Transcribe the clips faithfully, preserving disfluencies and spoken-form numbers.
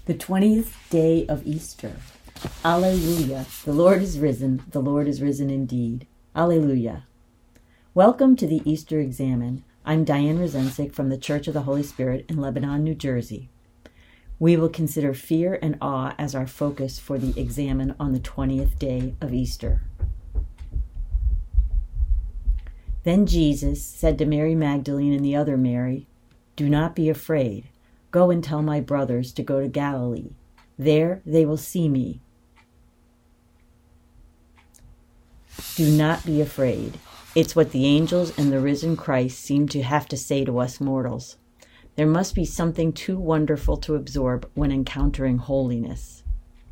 The twentieth day of Easter. Alleluia. The Lord is risen. The Lord is risen indeed. Alleluia. Welcome to the Easter Examen. I'm Diane Rozencik from the Church of the Holy Spirit in Lebanon, New Jersey. We will consider fear and awe as our focus for the Examen on the twentieth day of Easter. Then Jesus said to Mary Magdalene and the other Mary, "Do not be afraid. Go and tell my brothers to go to Galilee. There they will see me." Do not be afraid. It's what the angels and the risen Christ seem to have to say to us mortals. There must be something too wonderful to absorb when encountering holiness.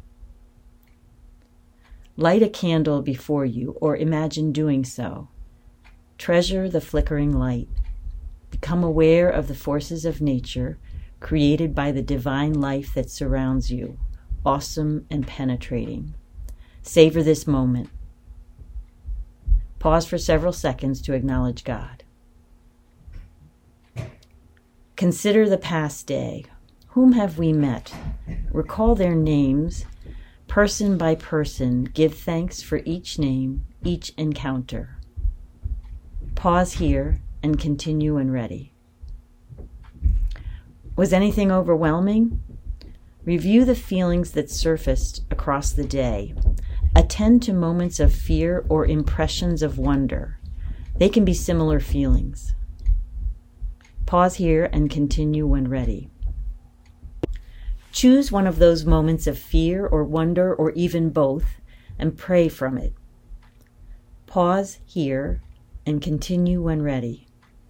Light a candle before you, or imagine doing so. Treasure the flickering light. Become aware of the forces of nature, created by the divine life that surrounds you, awesome and penetrating. Savor this moment. Pause for several seconds to acknowledge God. Consider the past day. Whom have we met? Recall their names. Person by person, give thanks for each name, each encounter. Pause here and continue when ready. Was anything overwhelming? Review the feelings that surfaced across the day. Attend to moments of fear or impressions of wonder. They can be similar feelings. Pause here and continue when ready. Choose one of those moments of fear or wonder or even both and pray from it. Pause here and continue when ready.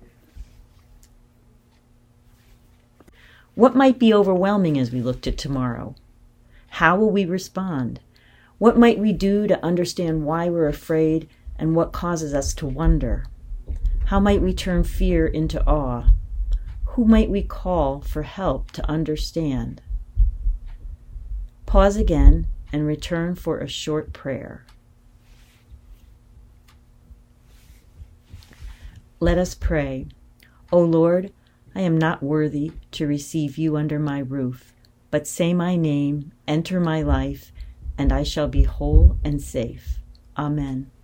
What might be overwhelming as we look to tomorrow? How will we respond? What might we do to understand why we're afraid and what causes us to wonder? How might we turn fear into awe? Who might we call for help to understand? Pause again and return for a short prayer. Let us pray. O Lord, I am not worthy to receive you under my roof, but say my name, enter my life, and I shall be whole and safe. Amen.